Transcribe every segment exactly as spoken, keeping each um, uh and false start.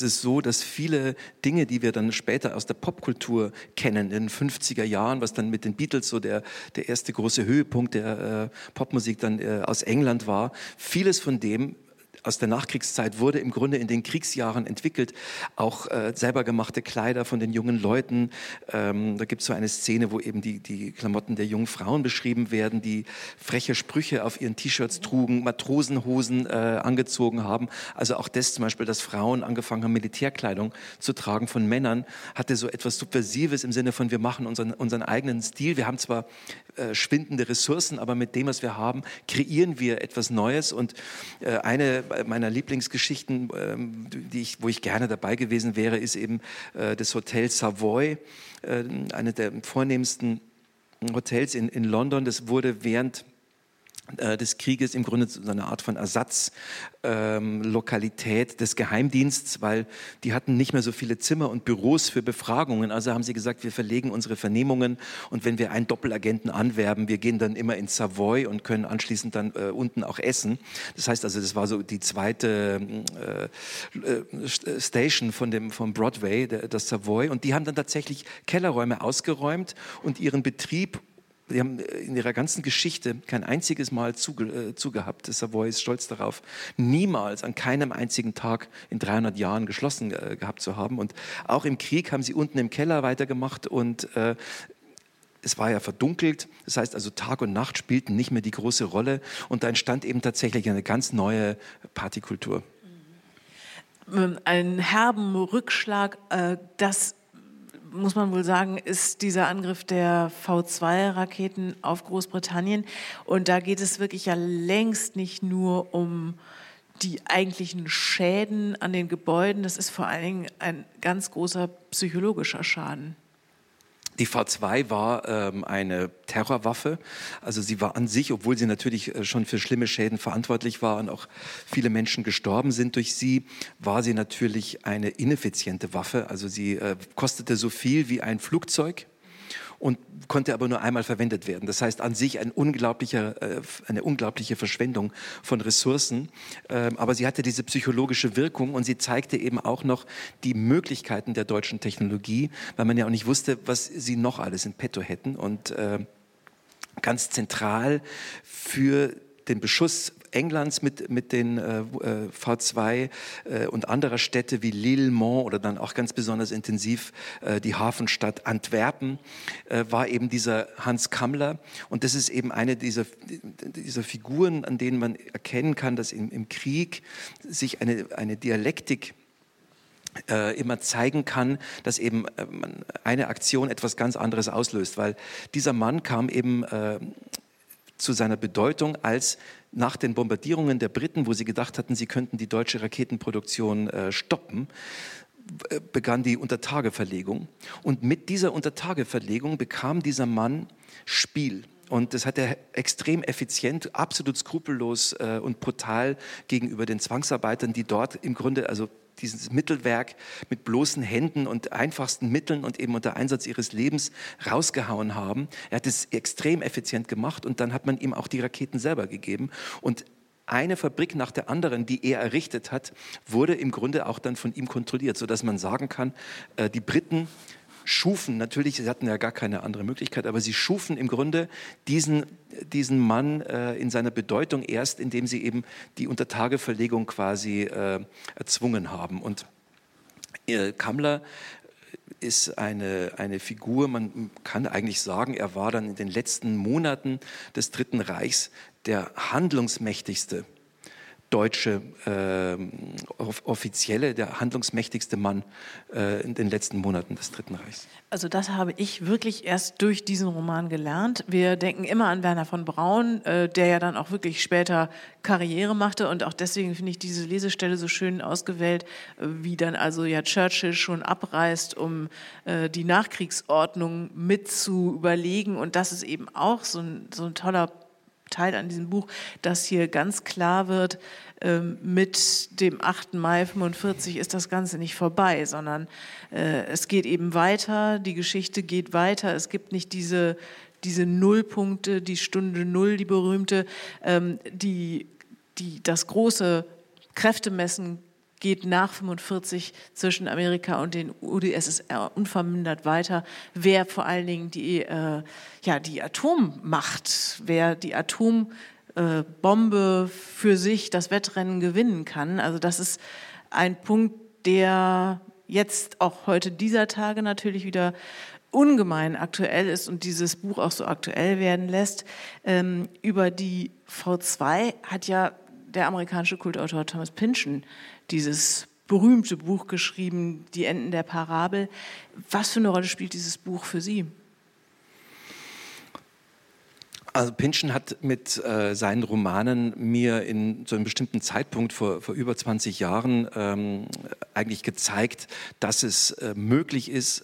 ist es so, dass viele Dinge, die wir dann später aus der Popkultur kennen, in den fünfziger Jahren, was dann mit den Beatles so der, der erste große Höhepunkt der äh, Popmusik dann äh, aus England war, vieles von dem aus der Nachkriegszeit wurde im Grunde in den Kriegsjahren entwickelt. Auch äh, selber gemachte Kleider von den jungen Leuten. Ähm, da gibt es so eine Szene, wo eben die, die Klamotten der jungen Frauen beschrieben werden, die freche Sprüche auf ihren T-Shirts trugen, Matrosenhosen äh, angezogen haben. Also auch das zum Beispiel, dass Frauen angefangen haben, Militärkleidung zu tragen von Männern, hatte so etwas Subversives im Sinne von, wir machen unseren, unseren eigenen Stil. Wir haben zwar äh, schwindende Ressourcen, aber mit dem, was wir haben, kreieren wir etwas Neues. Und äh, eine meiner Lieblingsgeschichten, ähm, die ich, wo ich gerne dabei gewesen wäre, ist eben äh, das Hotel Savoy, äh, eine der vornehmsten Hotels in, in London. Das wurde während äh, des Krieges im Grunde so eine Art von Ersatzlokalität ähm, des Geheimdienstes, weil die hatten nicht mehr so viele Zimmer und Büros für Befragungen. Also haben sie gesagt, wir verlegen unsere Vernehmungen und wenn wir einen Doppelagenten anwerben, wir gehen dann immer ins Savoy und können anschließend dann äh, unten auch essen. Das heißt also, das war so die zweite äh, äh, Station von dem, vom Broadway, der, das Savoy. Und die haben dann tatsächlich Kellerräume ausgeräumt und ihren Betrieb. Die haben in ihrer ganzen Geschichte kein einziges Mal zuge, äh, zugehabt. Das Savoy ist stolz darauf, niemals an keinem einzigen Tag in dreihundert Jahren geschlossen äh, gehabt zu haben. Und auch im Krieg haben sie unten im Keller weitergemacht und äh, es war ja verdunkelt. Das heißt also, Tag und Nacht spielten nicht mehr die große Rolle. Und da entstand eben tatsächlich eine ganz neue Partykultur. Ein herben Rückschlag, äh, das muss man wohl sagen, ist dieser Angriff der V zwei Raketen auf Großbritannien. Und da geht es wirklich ja längst nicht nur um die eigentlichen Schäden an den Gebäuden. Das ist vor allen Dingen ein ganz großer psychologischer Schaden. Die V zwei war ähm, eine Terrorwaffe. Also sie war an sich, obwohl sie natürlich äh, schon für schlimme Schäden verantwortlich war und auch viele Menschen gestorben sind durch sie, war sie natürlich eine ineffiziente Waffe. Also sie äh, kostete so viel wie ein Flugzeug und konnte aber nur einmal verwendet werden. Das heißt an sich ein unglaublicher, äh, eine unglaubliche Verschwendung von Ressourcen. Ähm, aber sie hatte diese psychologische Wirkung und sie zeigte eben auch noch die Möglichkeiten der deutschen Technologie, weil man ja auch nicht wusste, was sie noch alles in petto hätten. Und äh, ganz zentral für den Beschuss Englands mit, mit den äh, V zwei äh, und anderer Städte wie Lille, Mans oder dann auch ganz besonders intensiv äh, die Hafenstadt Antwerpen, äh, war eben dieser Hans Kammler. Und das ist eben eine dieser, dieser Figuren, an denen man erkennen kann, dass im, im Krieg sich eine, eine Dialektik Äh, immer zeigen kann, dass eben äh, eine Aktion etwas ganz anderes auslöst, weil dieser Mann kam eben äh, zu seiner Bedeutung, als nach den Bombardierungen der Briten, wo sie gedacht hatten, sie könnten die deutsche Raketenproduktion äh, stoppen, äh, begann die Untertageverlegung. Und mit dieser Untertageverlegung bekam dieser Mann Spiel. Und das hat er extrem effizient, absolut skrupellos äh, und brutal gegenüber den Zwangsarbeitern, die dort im Grunde, also dieses Mittelwerk mit bloßen Händen und einfachsten Mitteln und eben unter Einsatz ihres Lebens rausgehauen haben. Er hat es extrem effizient gemacht und dann hat man ihm auch die Raketen selber gegeben. Und eine Fabrik nach der anderen, die er errichtet hat, wurde im Grunde auch dann von ihm kontrolliert, sodass man sagen kann, äh, die Briten schufen, natürlich, sie hatten ja gar keine andere Möglichkeit, aber sie schufen im Grunde diesen, diesen Mann äh, in seiner Bedeutung erst, indem sie eben die Untertageverlegung quasi äh, erzwungen haben. Und äh, Kammler ist eine, eine Figur, man kann eigentlich sagen, er war dann in den letzten Monaten des Dritten Reichs der handlungsmächtigste deutsche äh, Offizielle, der handlungsmächtigste Mann äh, in den letzten Monaten des Dritten Reichs. Also das habe ich wirklich erst durch diesen Roman gelernt. Wir denken immer an Wernher von Braun, äh, der ja dann auch wirklich später Karriere machte und auch deswegen finde ich diese Lesestelle so schön ausgewählt, äh, wie dann also ja Churchill schon abreist, um äh, die Nachkriegsordnung mit zu überlegen, und das ist eben auch so ein, so ein toller Teil an diesem Buch, dass hier ganz klar wird, ähm, mit dem achten Mai fünfundvierzig ist das Ganze nicht vorbei, sondern äh, es geht eben weiter, die Geschichte geht weiter, es gibt nicht diese, diese Nullpunkte, die Stunde Null, die berühmte, ähm, die, die das große Kräftemessen geht nach fünfundvierzig zwischen Amerika und den U d S S R unvermindert weiter. Wer vor allen Dingen die, äh, ja, die Atommacht, wer die Atombombe für sich das Wettrennen gewinnen kann. Also das ist ein Punkt, der jetzt auch heute dieser Tage natürlich wieder ungemein aktuell ist und dieses Buch auch so aktuell werden lässt. Ähm, über die V zwei hat ja der amerikanische Kultautor Thomas Pynchon dieses berühmte Buch geschrieben, Die Enden der Parabel. Was für eine Rolle spielt dieses Buch für Sie? Also Pynchon hat mit äh, seinen Romanen mir in so einem bestimmten Zeitpunkt vor, vor über zwanzig Jahren ähm, eigentlich gezeigt, dass es äh, möglich ist,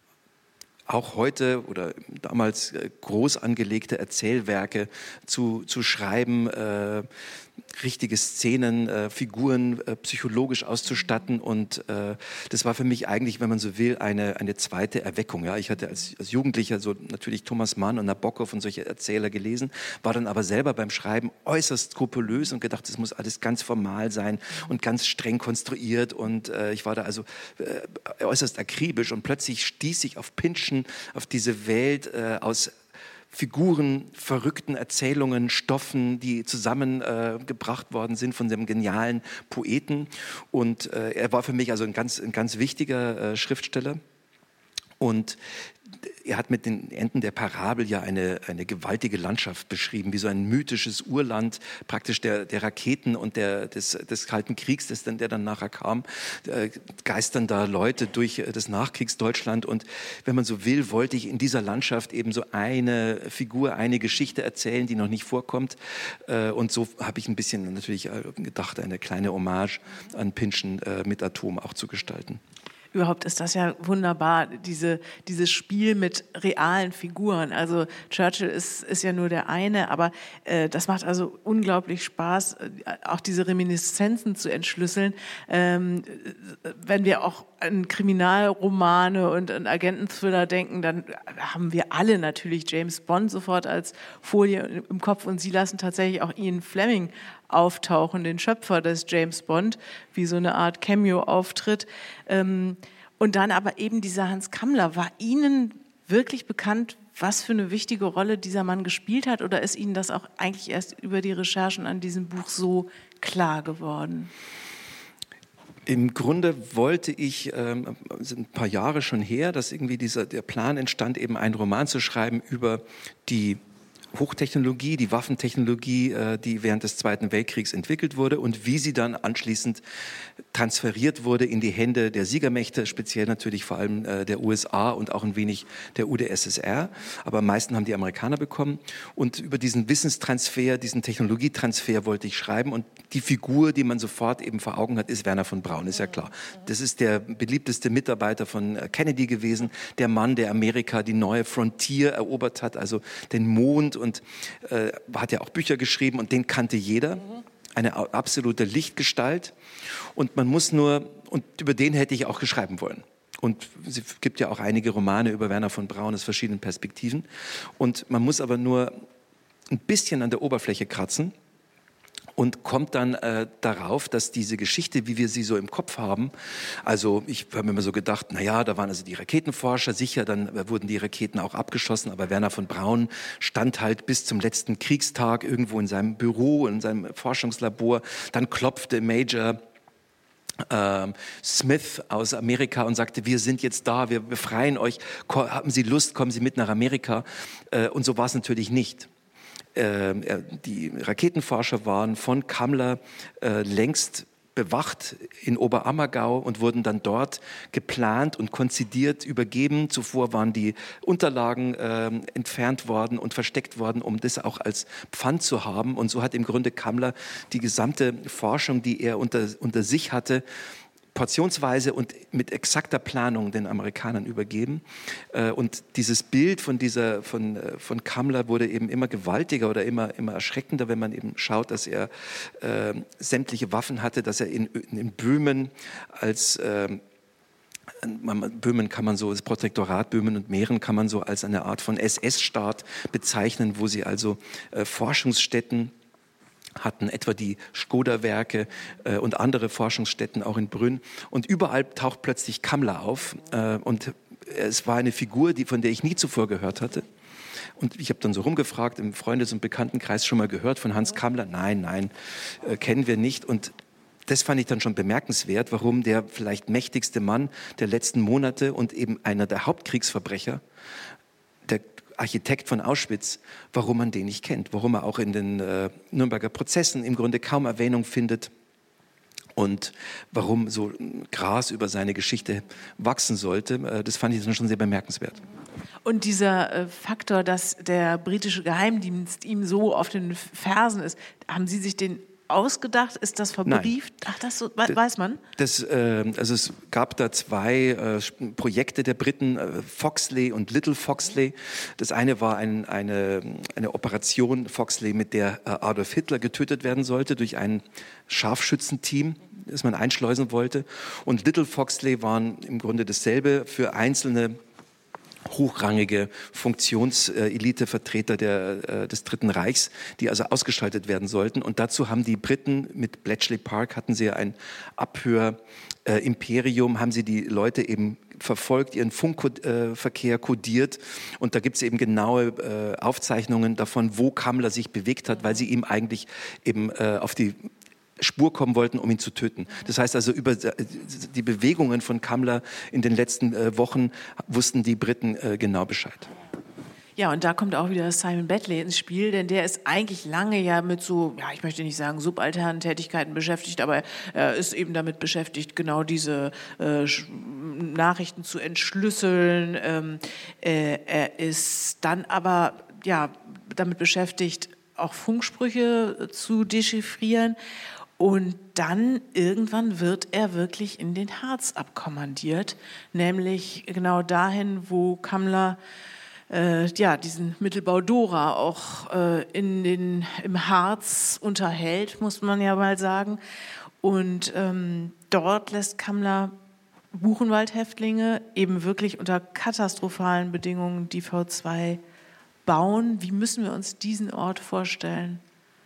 auch heute oder damals äh, groß angelegte Erzählwerke zu, zu schreiben, äh, richtige Szenen, äh, Figuren äh, psychologisch auszustatten und äh, das war für mich eigentlich, wenn man so will, eine, eine zweite Erweckung. Ja, ich hatte als, als Jugendlicher so natürlich Thomas Mann und Nabokov und solche Erzähler gelesen, war dann aber selber beim Schreiben äußerst skrupulös und gedacht, das muss alles ganz formal sein und ganz streng konstruiert und äh, ich war da also äh, äußerst akribisch und plötzlich stieß ich auf Pynchon, auf diese Welt äh, aus Figuren, verrückten Erzählungen, Stoffen, die zusammengebracht äh, worden sind von dem genialen Poeten. Und äh, er war für mich also ein ganz, ein ganz wichtiger äh, Schriftsteller. Und er hat mit den Enden der Parabel ja eine, eine gewaltige Landschaft beschrieben, wie so ein mythisches Urland praktisch der, der Raketen und der, des, des Kalten Kriegs, das dann, der dann nachher kam, äh, geistern da Leute durch das Nachkriegsdeutschland. Und wenn man so will, wollte ich in dieser Landschaft eben so eine Figur, eine Geschichte erzählen, die noch nicht vorkommt. Äh, und so habe ich ein bisschen natürlich gedacht, eine kleine Hommage an Pynchon äh, mit Atom auch zu gestalten. Überhaupt ist das ja wunderbar, diese, dieses Spiel mit realen Figuren. Also Churchill ist, ist ja nur der eine, aber äh, das macht also unglaublich Spaß, äh, auch diese Reminiszenzen zu entschlüsseln. Ähm, wenn wir auch an Kriminalromane und an Agententhriller denken, dann haben wir alle natürlich James Bond sofort als Folie im Kopf und Sie lassen tatsächlich auch Ian Fleming auftauchen, den Schöpfer des James Bond, wie so eine Art Cameo-Auftritt. Ähm, und dann aber eben dieser Hans Kammler. War Ihnen wirklich bekannt, was für eine wichtige Rolle dieser Mann gespielt hat? Oder ist Ihnen das auch eigentlich erst über die Recherchen an diesem Buch so klar geworden? Im Grunde wollte ich, ähm, ein paar Jahre schon her, dass irgendwie dieser, der Plan entstand, eben einen Roman zu schreiben über die Hochtechnologie, die Waffentechnologie, äh, die während des Zweiten Weltkriegs entwickelt wurde und wie sie dann anschließend transferiert wurde in die Hände der Siegermächte, speziell natürlich vor allem äh, der U S A und auch ein wenig der U d S S R. Aber am meisten haben die Amerikaner bekommen. Und über diesen Wissenstransfer, diesen Technologietransfer wollte ich schreiben. Und die Figur, die man sofort eben vor Augen hat, ist Wernher von Braun, ist ja klar. Das ist der beliebteste Mitarbeiter von Kennedy gewesen, der Mann, der Amerika die neue Frontier erobert hat, also den Mond, und äh, hat ja auch Bücher geschrieben und den kannte jeder. Eine absolute Lichtgestalt. Und man muss nur, und über den hätte ich auch geschreiben wollen. Und es gibt ja auch einige Romane über Wernher von Braun aus verschiedenen Perspektiven. Und man muss aber nur ein bisschen an der Oberfläche kratzen und kommt dann äh, darauf, dass diese Geschichte, wie wir sie so im Kopf haben, also ich habe mir immer so gedacht, na ja, da waren also die Raketenforscher, sicher, dann äh, wurden die Raketen auch abgeschossen, aber Wernher von Braun stand halt bis zum letzten Kriegstag irgendwo in seinem Büro, in seinem Forschungslabor, dann klopfte Major äh, Smith aus Amerika und sagte, wir sind jetzt da, wir befreien euch, haben Sie Lust, kommen Sie mit nach Amerika, äh, und so war es natürlich nicht. Äh, die Raketenforscher waren von Kammler äh, längst bewacht in Oberammergau und wurden dann dort geplant und konzidiert übergeben. Zuvor waren die Unterlagen äh, entfernt worden und versteckt worden, um das auch als Pfand zu haben. Und so hat im Grunde Kammler die gesamte Forschung, die er unter, unter sich hatte, portionsweise und mit exakter Planung den Amerikanern übergeben. Und dieses Bild von dieser, von, von Kammler wurde eben immer gewaltiger oder immer, immer erschreckender, wenn man eben schaut, dass er äh, sämtliche Waffen hatte, dass er in, in Böhmen als äh, Böhmen kann man so, das Protektorat Böhmen und Mähren kann man so als eine Art von S S-Staat bezeichnen, wo sie also äh, Forschungsstätten hatten, etwa die Škoda-Werke äh, und andere Forschungsstätten auch in Brünn. Und überall taucht plötzlich Kammler auf. Äh, und es war eine Figur, die, von der ich nie zuvor gehört hatte. Und ich habe dann so rumgefragt, im Freundes- und Bekanntenkreis schon mal gehört von Hans Kammler. Nein, nein, äh, kennen wir nicht. Und das fand ich dann schon bemerkenswert, warum der vielleicht mächtigste Mann der letzten Monate und eben einer der Hauptkriegsverbrecher, der Architekt von Auschwitz, warum man den nicht kennt, warum er auch in den äh, Nürnberger Prozessen im Grunde kaum Erwähnung findet und warum so Gras über seine Geschichte wachsen sollte, äh, das fand ich dann schon sehr bemerkenswert. Und dieser äh, Faktor, dass der britische Geheimdienst ihm so auf den Fersen ist, haben Sie sich den ausgedacht? Ist das verbrieft? Nein. Ach, das so, weiß man? Das, äh, also es gab da zwei äh, Projekte der Briten, äh, Foxley und Little Foxley. Das eine war ein, eine, eine Operation Foxley, mit der äh, Adolf Hitler getötet werden sollte durch ein Scharfschützenteam, das man einschleusen wollte. Und Little Foxley waren im Grunde dasselbe für einzelne hochrangige Funktionselitevertreter der, äh, des Dritten Reichs, die also ausgeschaltet werden sollten. Und dazu haben die Briten mit Bletchley Park, hatten sie ein Abhörimperium, äh, haben sie die Leute eben verfolgt, ihren Funkverkehr äh, kodiert. Und da gibt es eben genaue äh, Aufzeichnungen davon, wo Kammler sich bewegt hat, weil sie ihm eigentlich eben äh, auf die Spur kommen wollten, um ihn zu töten. Das heißt also, über die Bewegungen von Kammler in den letzten äh, Wochen wussten die Briten äh, genau Bescheid. Ja, und da kommt auch wieder Simon Baddeley ins Spiel, denn der ist eigentlich lange ja mit so, ja, ich möchte nicht sagen subalternen Tätigkeiten beschäftigt, aber er ist eben damit beschäftigt, genau diese äh, Nachrichten zu entschlüsseln. Ähm, äh, er ist dann aber ja damit beschäftigt, auch Funksprüche zu dechiffrieren. Und dann irgendwann wird er wirklich in den Harz abkommandiert, nämlich genau dahin, wo Kammler äh, ja, diesen Mittelbau Dora auch äh, in den, im Harz unterhält, muss man ja mal sagen. Und ähm, dort lässt Kammler Buchenwald-Häftlinge eben wirklich unter katastrophalen Bedingungen die V zwei bauen. Wie müssen wir uns diesen Ort vorstellen?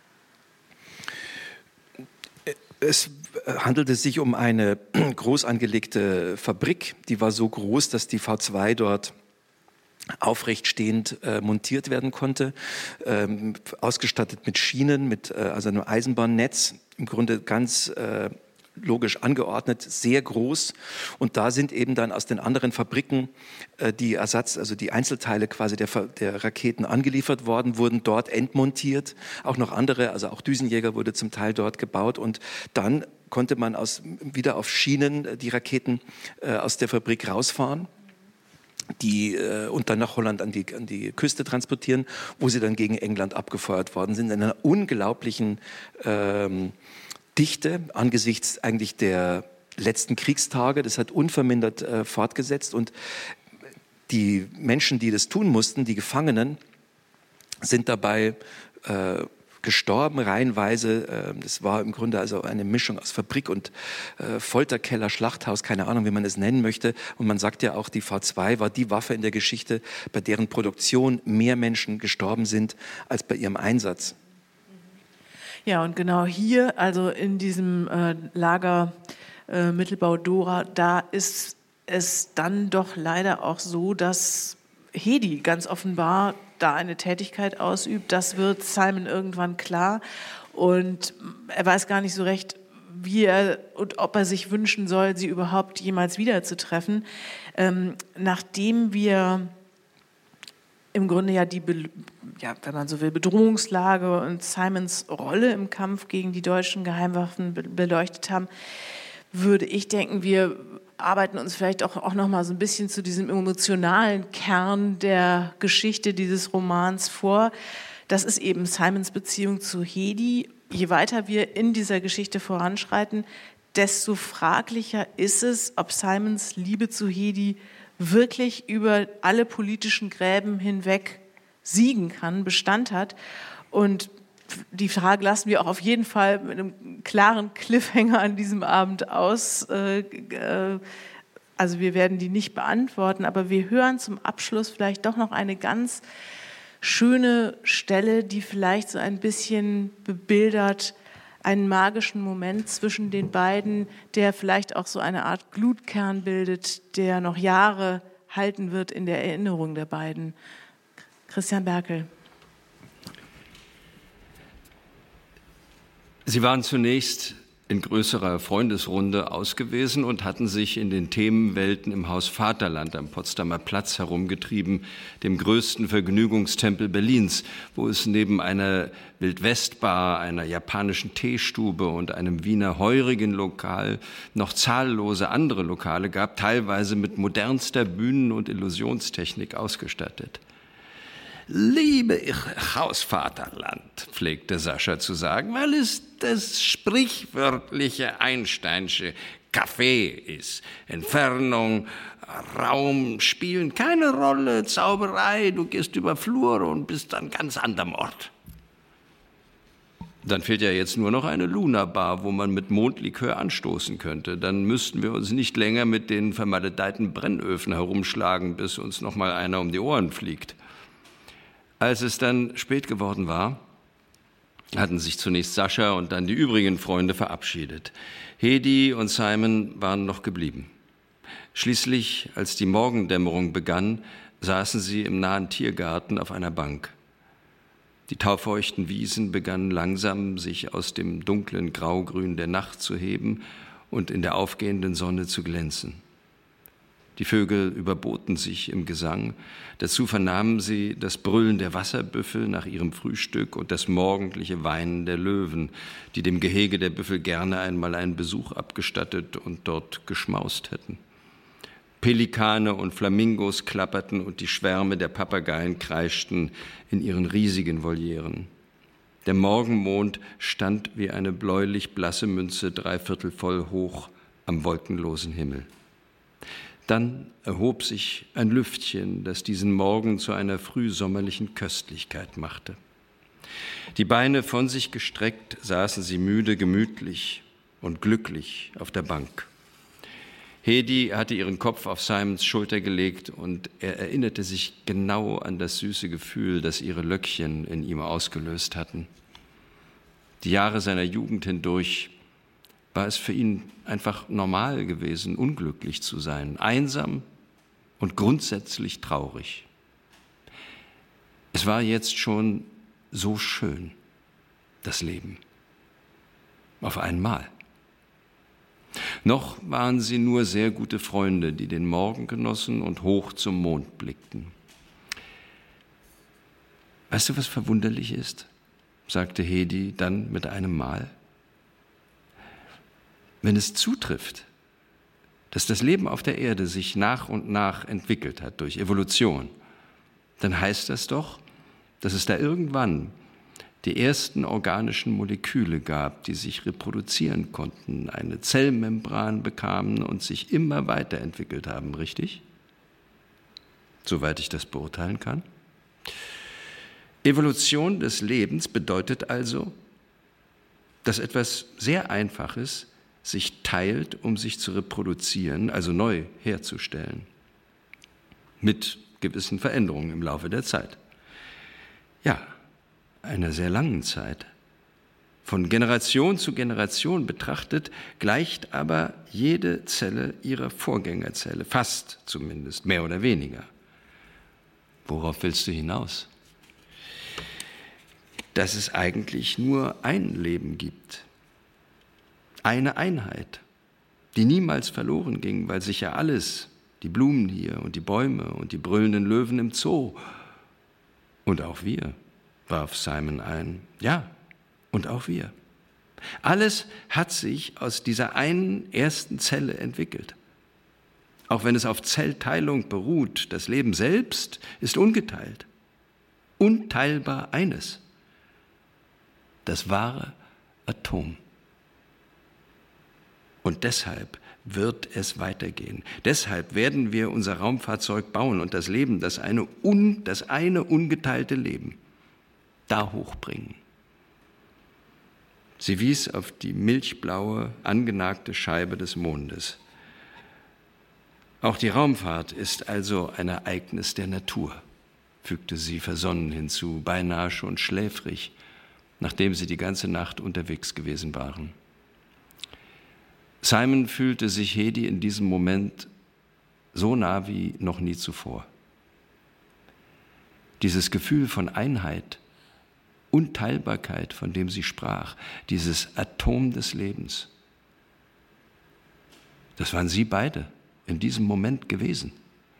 Es handelte sich um eine groß angelegte Fabrik, die war so groß, dass die V zwei dort aufrecht stehend äh, montiert werden konnte, ähm, ausgestattet mit Schienen, mit äh, also einem Eisenbahnnetz, im Grunde ganz äh, logisch angeordnet, sehr groß. Und da sind eben dann aus den anderen Fabriken äh, die Ersatz, also die Einzelteile quasi der, der Raketen angeliefert worden, wurden dort entmontiert. Auch noch andere, also auch Düsenjäger wurde zum Teil dort gebaut. Und dann konnte man aus, wieder auf Schienen die Raketen äh, aus der Fabrik rausfahren. Die, äh, und dann nach Holland an die, an die Küste transportieren, wo sie dann gegen England abgefeuert worden sind, in einer unglaublichen ähm, Dichte angesichts eigentlich der letzten Kriegstage. Das hat unvermindert äh, fortgesetzt und die Menschen, die das tun mussten, die Gefangenen, sind dabei äh, gestorben, reihenweise. Äh, das war im Grunde also eine Mischung aus Fabrik und äh, Folterkeller, Schlachthaus, keine Ahnung, wie man es nennen möchte. Und man sagt ja auch, die V zwei war die Waffe in der Geschichte, bei deren Produktion mehr Menschen gestorben sind als bei ihrem Einsatz. Ja, und genau hier, also in diesem äh, Lager äh, Mittelbau Dora, da ist es dann doch leider auch so, dass Hedi ganz offenbar da eine Tätigkeit ausübt. Das wird Simon irgendwann klar. Und er weiß gar nicht so recht, wie er und ob er sich wünschen soll, sie überhaupt jemals wiederzutreffen. Ähm, nachdem wir im Grunde ja die, ja, wenn man so will, Bedrohungslage und Simons Rolle im Kampf gegen die deutschen Geheimwaffen beleuchtet haben, würde ich denken, wir arbeiten uns vielleicht auch, auch noch mal so ein bisschen zu diesem emotionalen Kern der Geschichte dieses Romans vor. Das ist eben Simons Beziehung zu Hedi. Je weiter wir in dieser Geschichte voranschreiten, desto fraglicher ist es, ob Simons Liebe zu Hedi wirklich über alle politischen Gräben hinweg siegen kann, Bestand hat. Und die Frage lassen wir auch auf jeden Fall mit einem klaren Cliffhanger an diesem Abend aus. Also wir werden die nicht beantworten, aber wir hören zum Abschluss vielleicht doch noch eine ganz schöne Stelle, die vielleicht so ein bisschen bebildert einen magischen Moment zwischen den beiden, der vielleicht auch so eine Art Glutkern bildet, der noch Jahre halten wird in der Erinnerung der beiden. Christian Berkel. Sie waren zunächst in größerer Freundesrunde ausgewesen und hatten sich in den Themenwelten im Haus Vaterland am Potsdamer Platz herumgetrieben, dem größten Vergnügungstempel Berlins, wo es neben einer Wildwestbar, einer japanischen Teestube und einem Wiener heurigen Lokal noch zahllose andere Lokale gab, teilweise mit modernster Bühnen- und Illusionstechnik ausgestattet. Liebe ich Hausvaterland, pflegte Sascha zu sagen, weil es das sprichwörtliche Einsteinsche Café ist. Entfernung, Raum spielen keine Rolle, Zauberei, du gehst über Flure und bist dann ganz anderem Ort. Dann fehlt ja jetzt nur noch eine Luna-Bar, wo man mit Mondlikör anstoßen könnte. Dann müssten wir uns nicht länger mit den vermaledeiten Brennöfen herumschlagen, bis uns noch mal einer um die Ohren fliegt. Als es dann spät geworden war, hatten sich zunächst Sascha und dann die übrigen Freunde verabschiedet. Hedi und Simon waren noch geblieben. Schließlich, als die Morgendämmerung begann, saßen sie im nahen Tiergarten auf einer Bank. Die taufeuchten Wiesen begannen langsam, sich aus dem dunklen Graugrün der Nacht zu heben und in der aufgehenden Sonne zu glänzen. Die Vögel überboten sich im Gesang. Dazu vernahmen sie das Brüllen der Wasserbüffel nach ihrem Frühstück und das morgendliche Weinen der Löwen, die dem Gehege der Büffel gerne einmal einen Besuch abgestattet und dort geschmaust hätten. Pelikane und Flamingos klapperten und die Schwärme der Papageien kreischten in ihren riesigen Volieren. Der Morgenmond stand wie eine bläulich-blasse Münze dreiviertel voll hoch am wolkenlosen Himmel. Dann erhob sich ein Lüftchen, das diesen Morgen zu einer frühsommerlichen Köstlichkeit machte. Die Beine von sich gestreckt saßen sie müde, gemütlich und glücklich auf der Bank. Hedi hatte ihren Kopf auf Simons Schulter gelegt und er erinnerte sich genau an das süße Gefühl, das ihre Löckchen in ihm ausgelöst hatten. Die Jahre seiner Jugend hindurch war es für ihn einfach normal gewesen, unglücklich zu sein, einsam und grundsätzlich traurig. Es war jetzt schon so schön, das Leben. Auf einmal. Noch waren sie nur sehr gute Freunde, die den Morgen genossen und hoch zum Mond blickten. Weißt du, was verwunderlich ist? Sagte Hedi dann mit einem Mal. Wenn es zutrifft, dass das Leben auf der Erde sich nach und nach entwickelt hat durch Evolution, dann heißt das doch, dass es da irgendwann die ersten organischen Moleküle gab, die sich reproduzieren konnten, eine Zellmembran bekamen und sich immer weiterentwickelt haben, richtig? Soweit ich das beurteilen kann. Evolution des Lebens bedeutet also, dass etwas sehr Einfaches sich teilt, um sich zu reproduzieren, also neu herzustellen, mit gewissen Veränderungen im Laufe der Zeit. Ja, einer sehr langen Zeit. Von Generation zu Generation betrachtet, gleicht aber jede Zelle ihrer Vorgängerzelle, fast zumindest, mehr oder weniger. Worauf willst du hinaus? Dass es eigentlich nur ein Leben gibt. Eine Einheit, die niemals verloren ging, weil sich ja alles, die Blumen hier und die Bäume und die brüllenden Löwen im Zoo und auch wir, warf Simon ein, ja, und auch wir. Alles hat sich aus dieser einen ersten Zelle entwickelt. Auch wenn es auf Zellteilung beruht, das Leben selbst ist ungeteilt, unteilbar eines, das wahre Atom. Und deshalb wird es weitergehen. Deshalb werden wir unser Raumfahrzeug bauen und das Leben, das eine, un, das eine ungeteilte Leben, da hochbringen. Sie wies auf die milchblaue, angenagte Scheibe des Mondes. Auch die Raumfahrt ist also ein Ereignis der Natur. fügte sie versonnen hinzu, beinahe schon schläfrig, nachdem sie die ganze Nacht unterwegs gewesen waren. Simon fühlte sich Hedi in diesem Moment so nah wie noch nie zuvor. Dieses Gefühl von Einheit, Unteilbarkeit, von dem sie sprach, dieses Atom des Lebens, das waren sie beide in diesem Moment gewesen.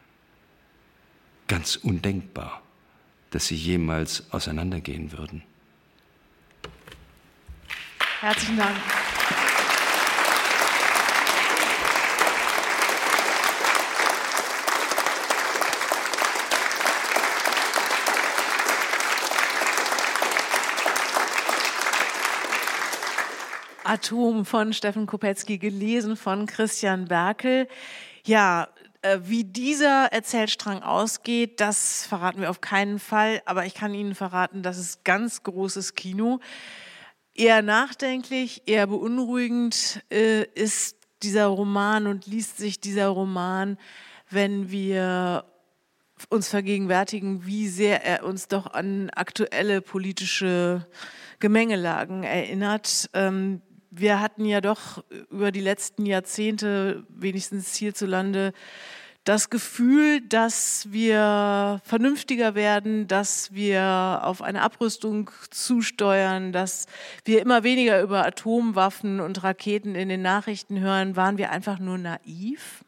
Ganz undenkbar, dass sie jemals auseinandergehen würden. Herzlichen Dank. Atom von Steffen Kopetzky, gelesen von Christian Berkel. Ja, äh, wie dieser Erzählstrang ausgeht, das verraten wir auf keinen Fall, aber ich kann Ihnen verraten, das ist ganz großes Kino. Eher nachdenklich, eher beunruhigend äh, ist dieser Roman und liest sich dieser Roman, wenn wir uns vergegenwärtigen, wie sehr er uns doch an aktuelle politische Gemengelagen erinnert. Ähm, Wir hatten ja doch über die letzten Jahrzehnte, wenigstens hierzulande, das Gefühl, dass wir vernünftiger werden, dass wir auf eine Abrüstung zusteuern, dass wir immer weniger über Atomwaffen und Raketen in den Nachrichten hören. Waren wir einfach nur naiv?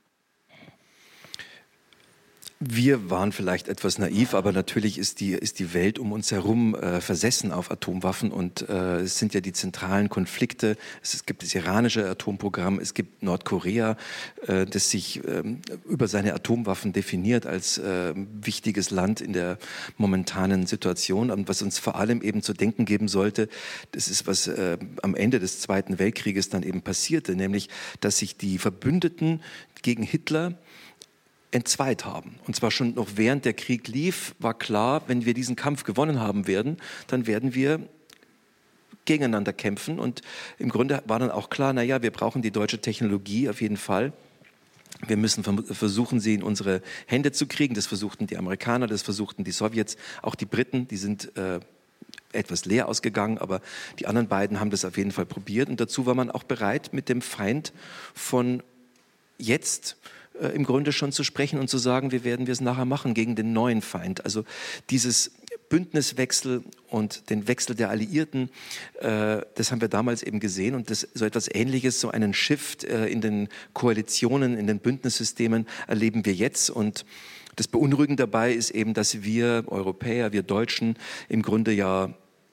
Wir waren vielleicht etwas naiv, aber natürlich ist die, ist die Welt um uns herum äh, versessen auf Atomwaffen und äh, es sind ja die zentralen Konflikte. Es, es gibt das iranische Atomprogramm, es gibt Nordkorea, äh, das sich äh, über seine Atomwaffen definiert als äh, wichtiges Land in der momentanen Situation. Und was uns vor allem eben zu denken geben sollte, das ist, was äh, am Ende des Zweiten Weltkrieges dann eben passierte, nämlich, dass sich die Verbündeten gegen Hitler entzweit haben. Und zwar schon noch während der Krieg lief, war klar, wenn wir diesen Kampf gewonnen haben werden, dann werden wir gegeneinander kämpfen. Und im Grunde war dann auch klar, naja, wir brauchen die deutsche Technologie auf jeden Fall. Wir müssen versuchen, sie in unsere Hände zu kriegen. Das versuchten die Amerikaner, das versuchten die Sowjets, auch die Briten, die sind äh, etwas leer ausgegangen, aber die anderen beiden haben das auf jeden Fall probiert. Und dazu war man auch bereit, mit dem Feind von jetzt im Grunde schon zu sprechen und zu sagen, wie werden wir es nachher machen gegen den neuen Feind. Also dieses Bündniswechsel und den Wechsel der Alliierten, äh, das haben wir damals eben gesehen und das, so etwas Ähnliches, so einen Shift äh, in den Koalitionen, in den Bündnissystemen erleben wir jetzt und das Beunruhigende dabei ist eben, dass wir Europäer, wir Deutschen im Grunde ja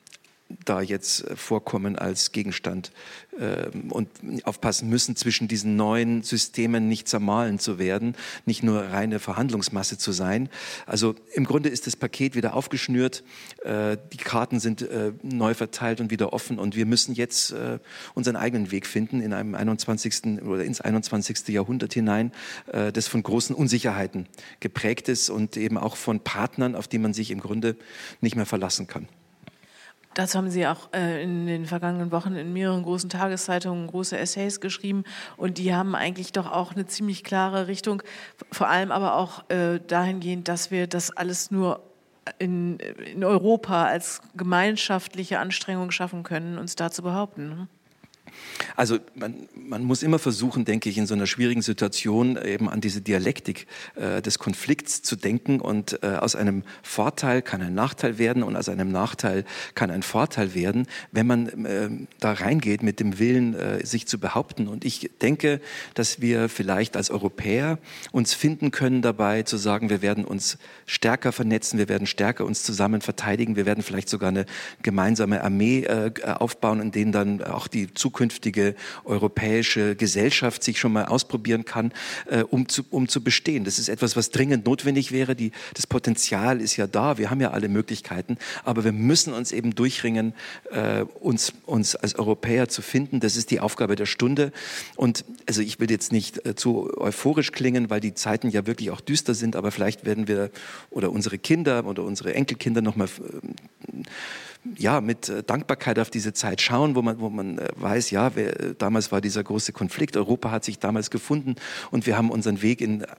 da jetzt vorkommen als Gegenstand äh, und aufpassen müssen, zwischen diesen neuen Systemen nicht zermahlen zu werden, nicht nur reine Verhandlungsmasse zu sein. Also im Grunde ist das Paket wieder aufgeschnürt, äh, die Karten sind äh, neu verteilt und wieder offen und wir müssen jetzt äh, unseren eigenen Weg finden in einem einundzwanzigsten oder ins einundzwanzigste Jahrhundert hinein, äh, das von großen Unsicherheiten geprägt ist und eben auch von Partnern, auf die man sich im Grunde nicht mehr verlassen kann. Dazu haben Sie auch äh, in den vergangenen Wochen in mehreren großen Tageszeitungen große Essays geschrieben und die haben eigentlich doch auch eine ziemlich klare Richtung, vor allem aber auch äh, dahingehend, dass wir das alles nur in, in Europa als gemeinschaftliche Anstrengung schaffen können, uns da zu behaupten. Ne? Also man, man muss immer versuchen, denke ich, in so einer schwierigen Situation eben an diese Dialektik äh, des Konflikts zu denken und äh, aus einem Vorteil kann ein Nachteil werden und aus einem Nachteil kann ein Vorteil werden, wenn man äh, da reingeht mit dem Willen, äh, sich zu behaupten. Und ich denke, dass wir vielleicht als Europäer uns finden können dabei, zu sagen, wir werden uns stärker vernetzen, wir werden stärker uns zusammen verteidigen, wir werden vielleicht sogar eine gemeinsame Armee äh, aufbauen, in denen dann auch die Zukunft künftige europäische Gesellschaft sich schon mal ausprobieren kann, äh, um, zu, um zu bestehen. Das ist etwas, was dringend notwendig wäre. Die, das Potenzial ist ja da, wir haben ja alle Möglichkeiten, aber wir müssen uns eben durchringen, äh, uns, uns als Europäer zu finden. Das ist die Aufgabe der Stunde. Und also ich will jetzt nicht äh, zu euphorisch klingen, weil die Zeiten ja wirklich auch düster sind, aber vielleicht werden wir oder unsere Kinder oder unsere Enkelkinder noch mal äh, ja, mit äh, Dankbarkeit auf diese Zeit schauen, wo man, wo man äh, weiß, ja, wer, äh, damals war dieser große Konflikt, Europa hat sich damals gefunden und wir haben unseren Weg in äh,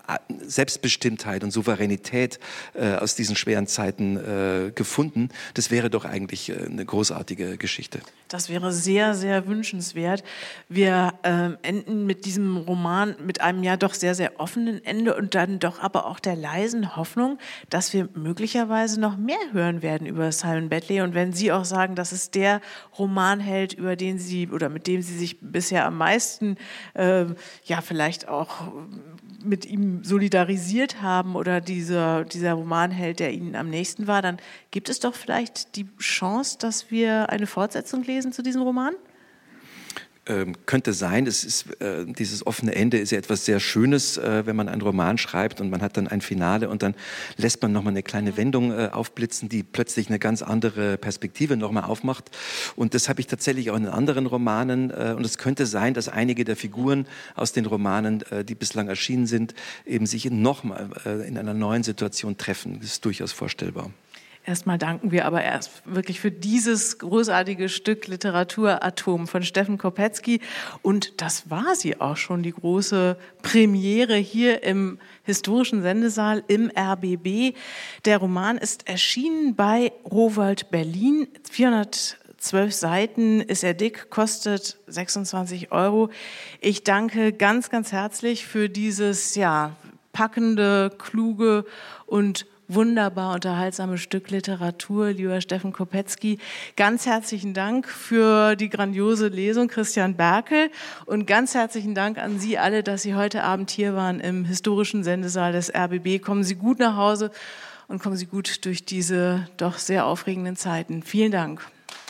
Selbstbestimmtheit und Souveränität äh, aus diesen schweren Zeiten äh, gefunden. Das wäre doch eigentlich äh, eine großartige Geschichte. Das wäre sehr, sehr wünschenswert. Wir ähm, enden mit diesem Roman mit einem ja doch sehr, sehr offenen Ende und dann doch aber auch der leisen Hoffnung, dass wir möglicherweise noch mehr hören werden über Simon Badley. Und wenn Sie auch sagen, das ist der Romanheld, über den Sie oder mit dem Sie sich bisher am meisten äh, ja vielleicht auch mit ihm solidarisiert haben oder dieser, dieser Romanheld, der Ihnen am nächsten war, dann gibt es doch vielleicht die Chance, dass wir eine Fortsetzung lesen zu diesem Roman? Ähm, könnte sein. Es ist, äh, dieses offene Ende ist ja etwas sehr Schönes, äh, wenn man einen Roman schreibt und man hat dann ein Finale und dann lässt man nochmal eine kleine Wendung äh, aufblitzen, die plötzlich eine ganz andere Perspektive nochmal aufmacht. Und das habe ich tatsächlich auch in anderen Romanen. Äh, und es könnte sein, dass einige der Figuren aus den Romanen, äh, die bislang erschienen sind, eben sich nochmal äh, in einer neuen Situation treffen. Das ist durchaus vorstellbar. Erstmal danken wir aber erst wirklich für dieses großartige Stück Literatur Atom von Steffen Kopetzky. Und das war sie auch schon, die große Premiere hier im historischen Sendesaal im R B B. Der Roman ist erschienen bei Rowohlt Berlin. vierhundertzwölf Seiten ist er dick, kostet sechsundzwanzig Euro. Ich danke ganz, ganz herzlich für dieses ja, packende, kluge und wunderbar unterhaltsame Stück Literatur, lieber Steffen Kopetzky. Ganz herzlichen Dank für die grandiose Lesung, Christian Berkel. Und ganz herzlichen Dank an Sie alle, dass Sie heute Abend hier waren im historischen Sendesaal des R B B. Kommen Sie gut nach Hause und kommen Sie gut durch diese doch sehr aufregenden Zeiten. Vielen Dank.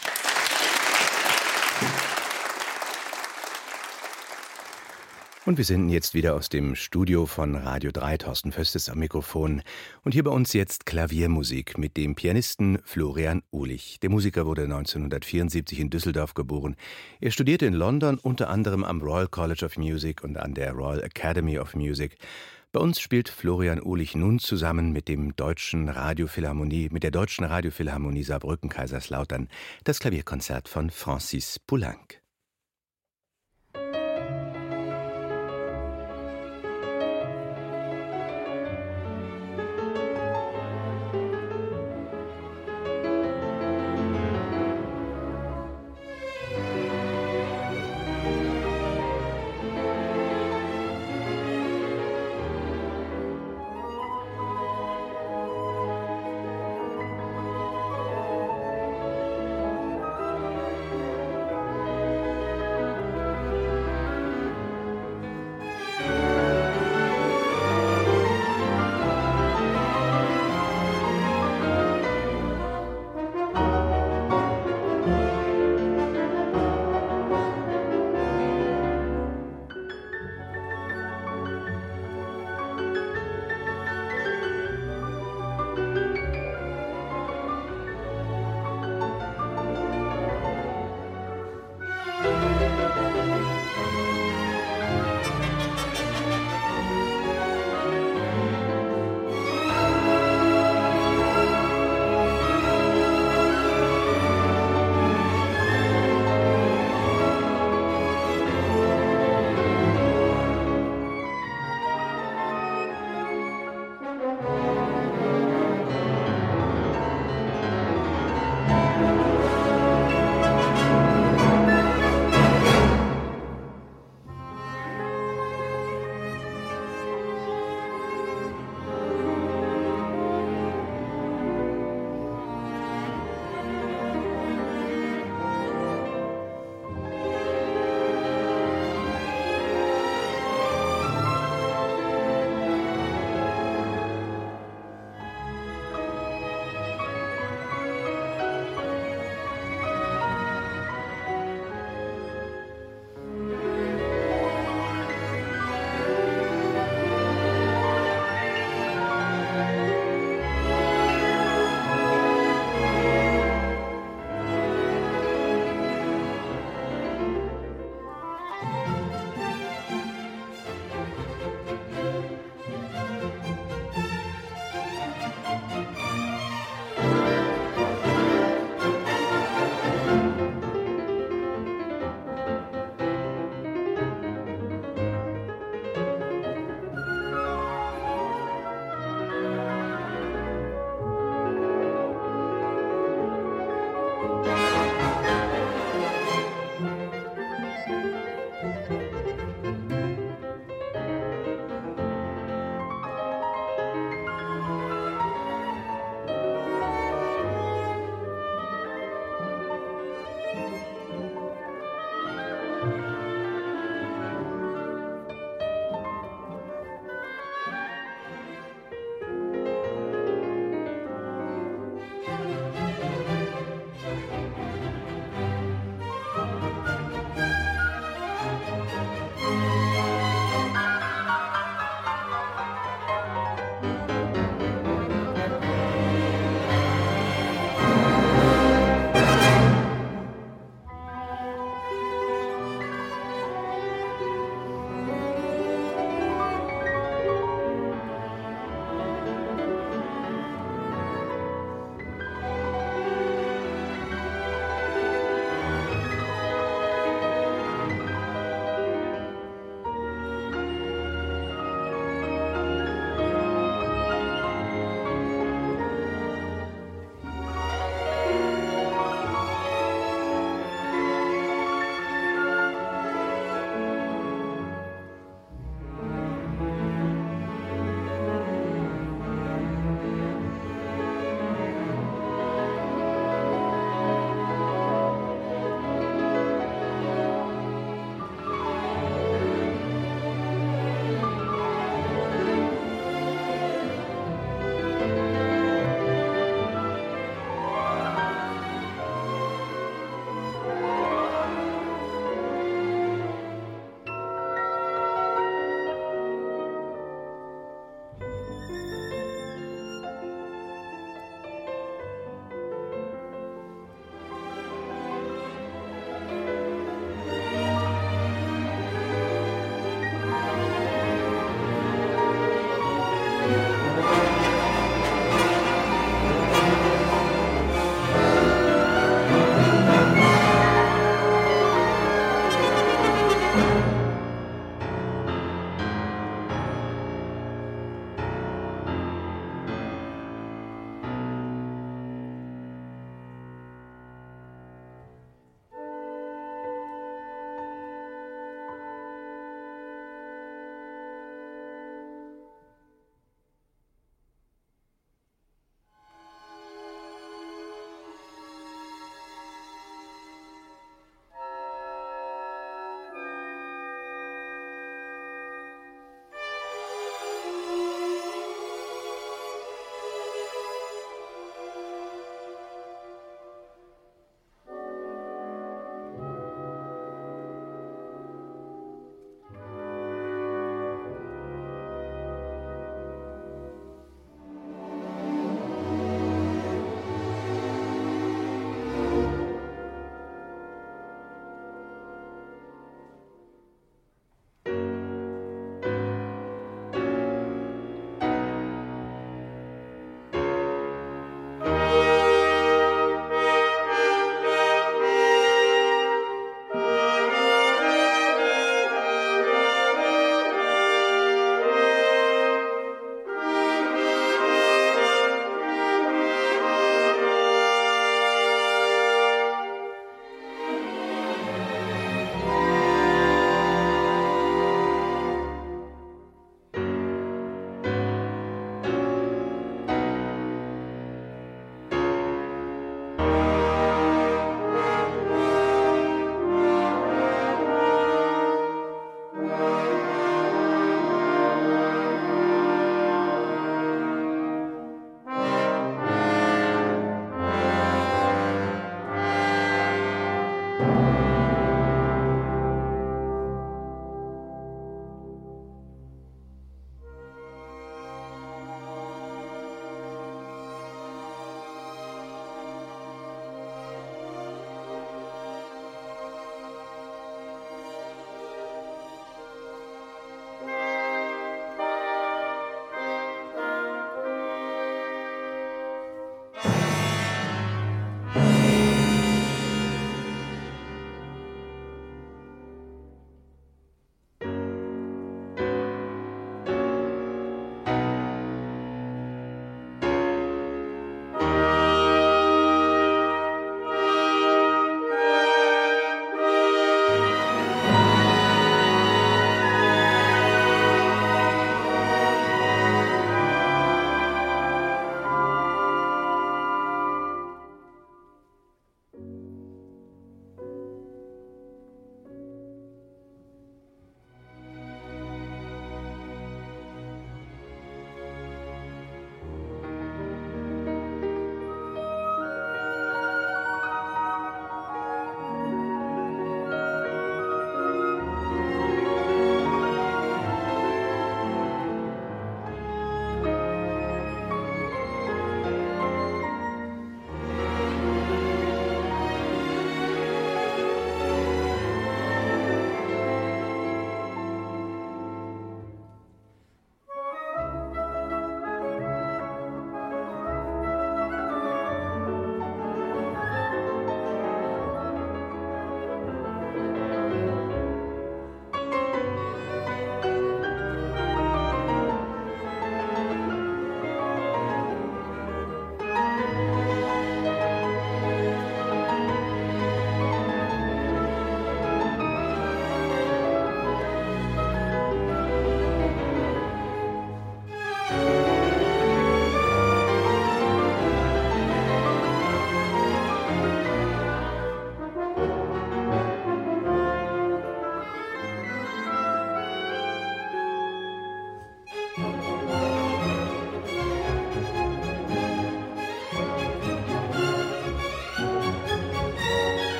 Und wir senden jetzt wieder aus dem Studio von Radio drei. Thorsten Föst ist am Mikrofon. Und hier bei uns jetzt Klaviermusik mit dem Pianisten Florian Uhlich. Der Musiker wurde neunzehnhundertvierundsiebzig in Düsseldorf geboren. Er studierte in London unter anderem am Royal College of Music und an der Royal Academy of Music. Bei uns spielt Florian Uhlich nun zusammen mit dem Deutschen Radiophilharmonie, mit der Deutschen Radiophilharmonie Saarbrücken-Kaiserslautern das Klavierkonzert von Francis Poulenc.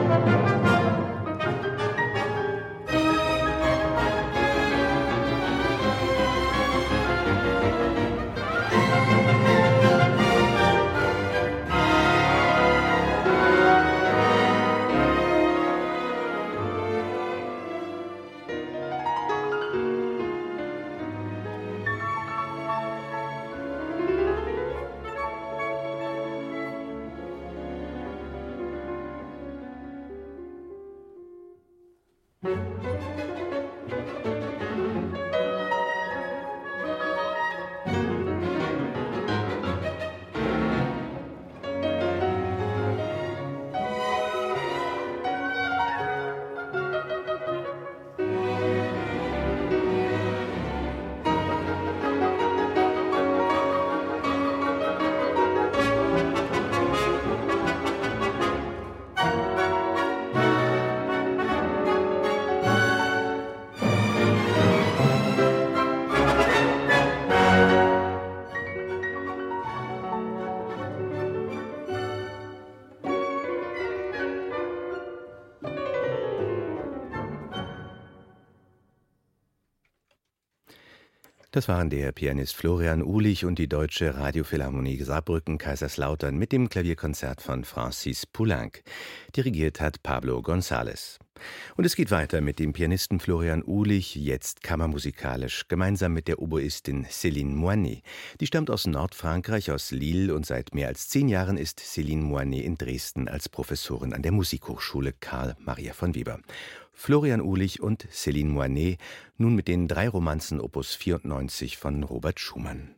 Das waren der Pianist Florian Uhlich und die Deutsche Radiophilharmonie Saarbrücken-Kaiserslautern mit dem Klavierkonzert von Francis Poulenc. Dirigiert hat Pablo González. Und es geht weiter mit dem Pianisten Florian Uhlich, jetzt kammermusikalisch, gemeinsam mit der Oboistin Céline Moinet. Die stammt aus Nordfrankreich, aus Lille, und seit mehr als zehn Jahren ist Céline Moinet in Dresden als Professorin an der Musikhochschule Karl Maria von Weber. Florian Uhlich und Céline Moinet, nun mit den drei Romanzen Opus vierundneunzig von Robert Schumann.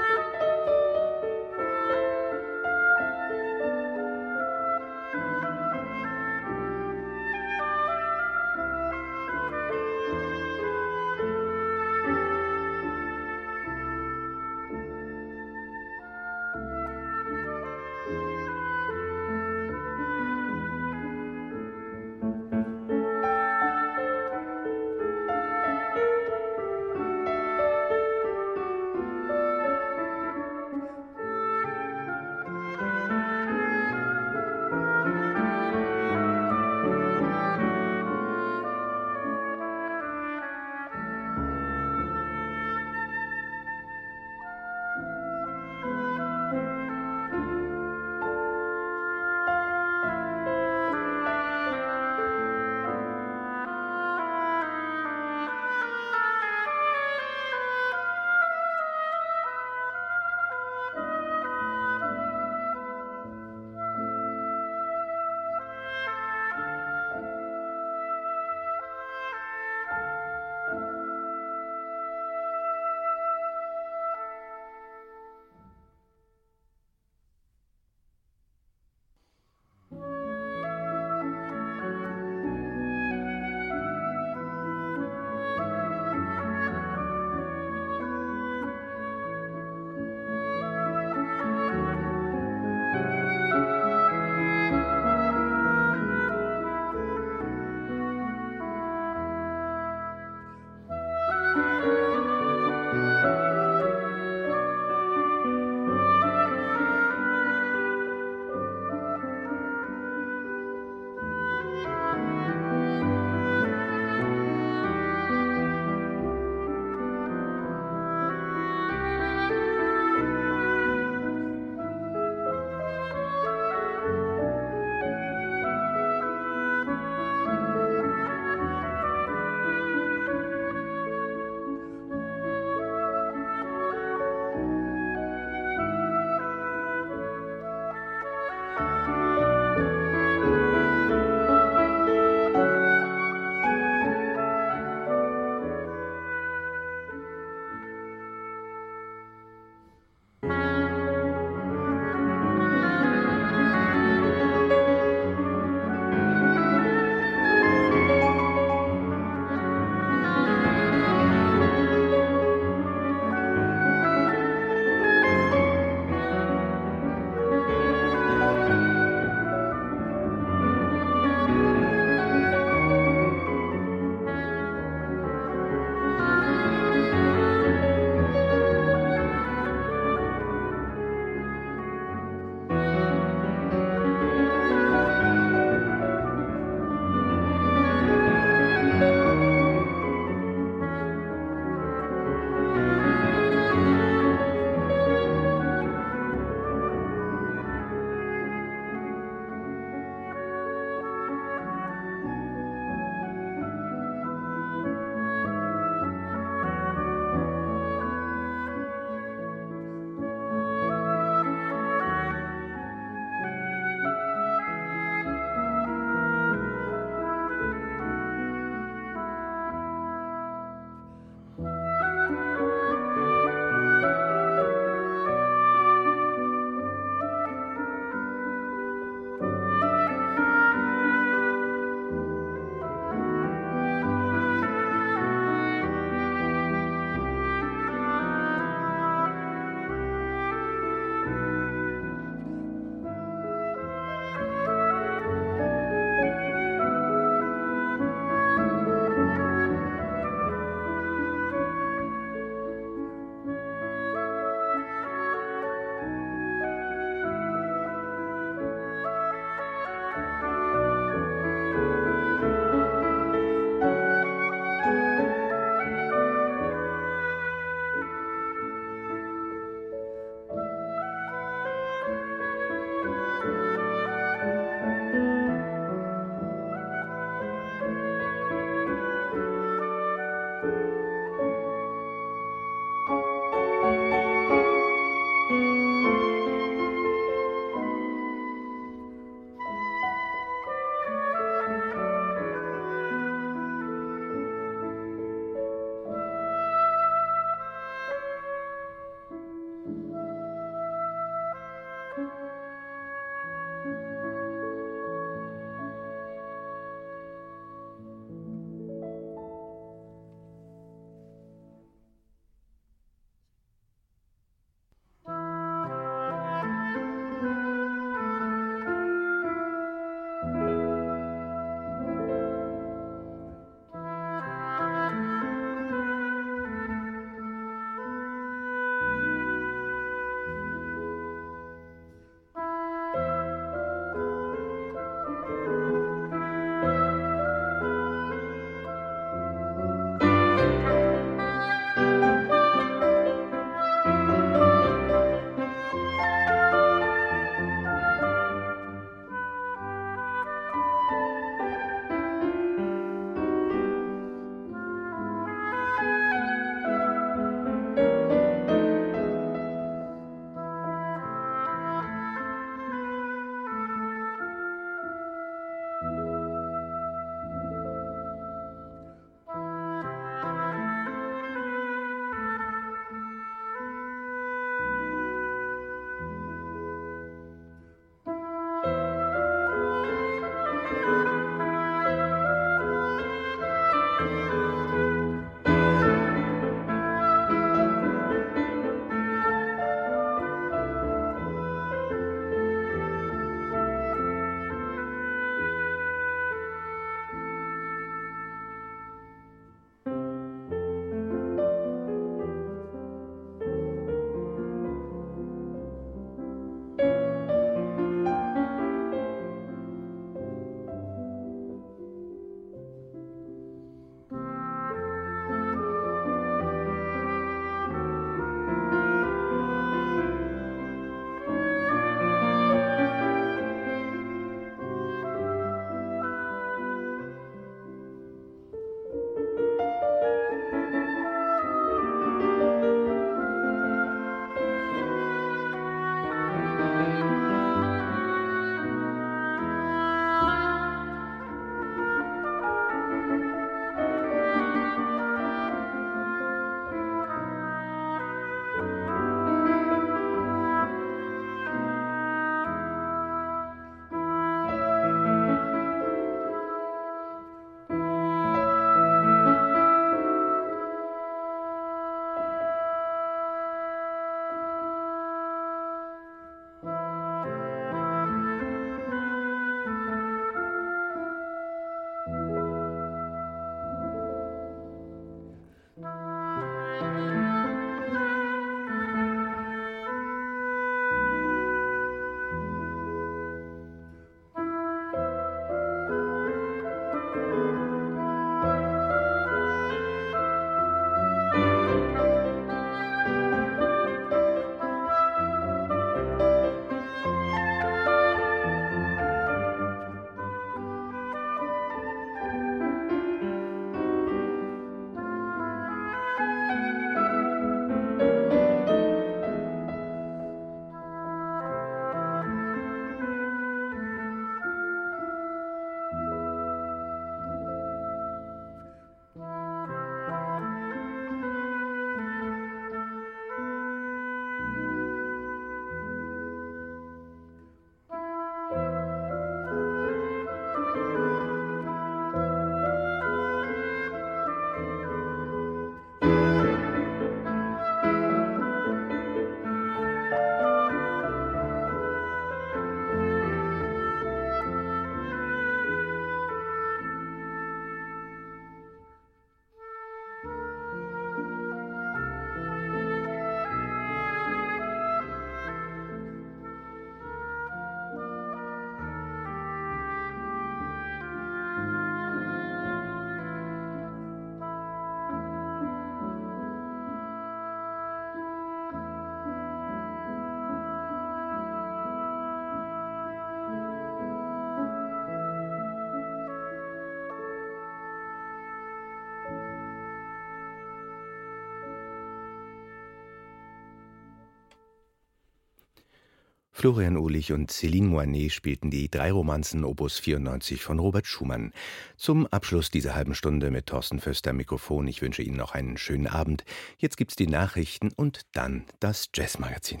Florian Uhlich und Céline Moinet spielten die drei Romanzen Opus vierundneunzig von Robert Schumann. Zum Abschluss dieser halben Stunde mit Thorsten Föster am Mikrofon. Ich wünsche Ihnen noch einen schönen Abend. Jetzt gibt's die Nachrichten und dann das Jazzmagazin.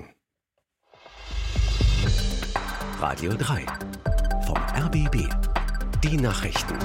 Radio drei vom R B B. Die Nachrichten.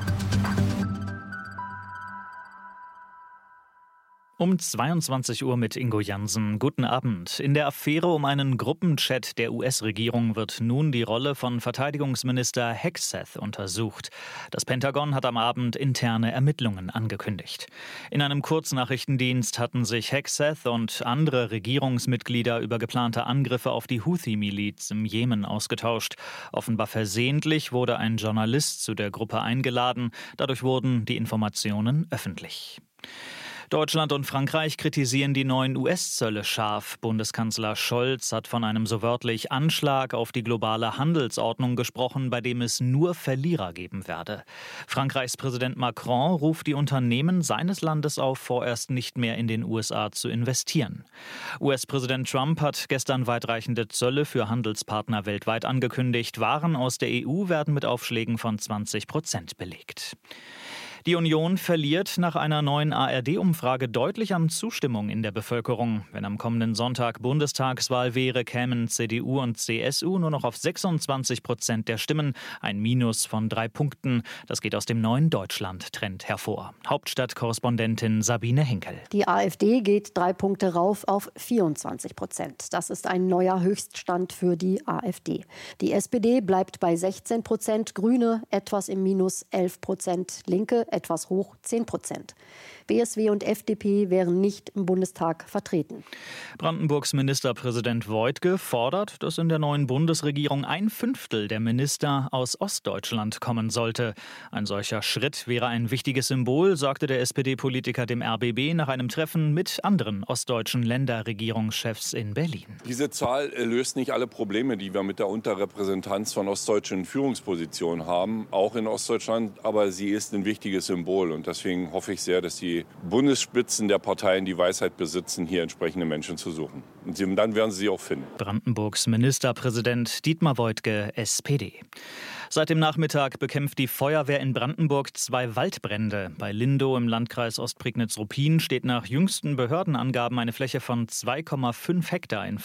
Um zweiundzwanzig Uhr mit Ingo Jansen. Guten Abend. In der Affäre um einen Gruppenchat der U S-Regierung wird nun die Rolle von Verteidigungsminister Hegseth untersucht. Das Pentagon hat am Abend interne Ermittlungen angekündigt. In einem Kurznachrichtendienst hatten sich Hegseth und andere Regierungsmitglieder über geplante Angriffe auf die Houthi-Miliz im Jemen ausgetauscht. Offenbar versehentlich wurde ein Journalist zu der Gruppe eingeladen. Dadurch wurden die Informationen öffentlich. Deutschland und Frankreich kritisieren die neuen U S-Zölle scharf. Bundeskanzler Scholz hat von einem so wörtlich Anschlag auf die globale Handelsordnung gesprochen, bei dem es nur Verlierer geben werde. Frankreichs Präsident Macron ruft die Unternehmen seines Landes auf, vorerst nicht mehr in den U S A zu investieren. U S-Präsident Trump hat gestern weitreichende Zölle für Handelspartner weltweit angekündigt. Waren aus der E U werden mit Aufschlägen von zwanzig Prozent belegt. Die Union verliert nach einer neuen A R D-Umfrage deutlich an Zustimmung in der Bevölkerung. Wenn am kommenden Sonntag Bundestagswahl wäre, kämen C D U und C S U nur noch auf sechsundzwanzig Prozent der Stimmen, ein Minus von drei Punkten. Das geht aus dem neuen Deutschland-Trend hervor. Hauptstadtkorrespondentin Sabine Henkel. Die AfD geht drei Punkte rauf auf vierundzwanzig Prozent. Das ist ein neuer Höchststand für die AfD. Die S P D bleibt bei sechzehn Prozent, Grüne etwas im Minus elf Prozent, Linke etwas hoch zehn Prozent. B S W und F D P wären nicht im Bundestag vertreten. Brandenburgs Ministerpräsident Woidke fordert, dass in der neuen Bundesregierung ein Fünftel der Minister aus Ostdeutschland kommen sollte. Ein solcher Schritt wäre ein wichtiges Symbol, sagte der S P D-Politiker dem R B B nach einem Treffen mit anderen ostdeutschen Länderregierungschefs in Berlin. Diese Zahl löst nicht alle Probleme, die wir mit der Unterrepräsentanz von ostdeutschen Führungspositionen haben, auch in Ostdeutschland, aber sie ist ein wichtiges Symbol und deswegen hoffe ich sehr, dass die Bundesspitzen der Parteien die Weisheit besitzen, hier entsprechende Menschen zu suchen. Und dann werden sie sie auch finden. Brandenburgs Ministerpräsident Dietmar Woidke, S P D. Seit dem Nachmittag bekämpft die Feuerwehr in Brandenburg zwei Waldbrände. Bei Lindow im Landkreis Ostprignitz-Ruppin steht nach jüngsten Behördenangaben eine Fläche von zwei Komma fünf Hektar in